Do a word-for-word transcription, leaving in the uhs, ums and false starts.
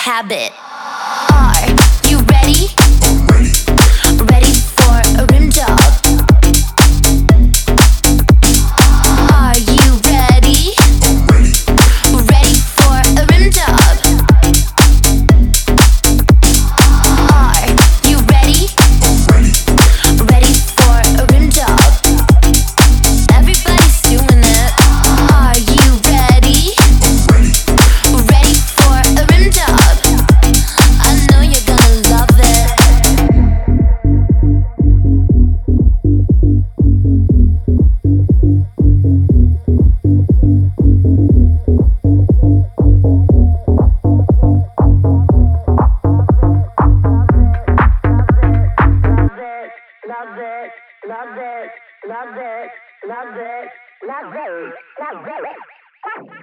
habit. Are you ready? Ready for a rim job? Are you ready? Ready for a rim job? Are you ready? Ready for a rim job? Everybody's doing it. Are you ready? Ready for a rim job? I know you're gonna love it. Love it, love it, love it, love it, love it, love it, love it.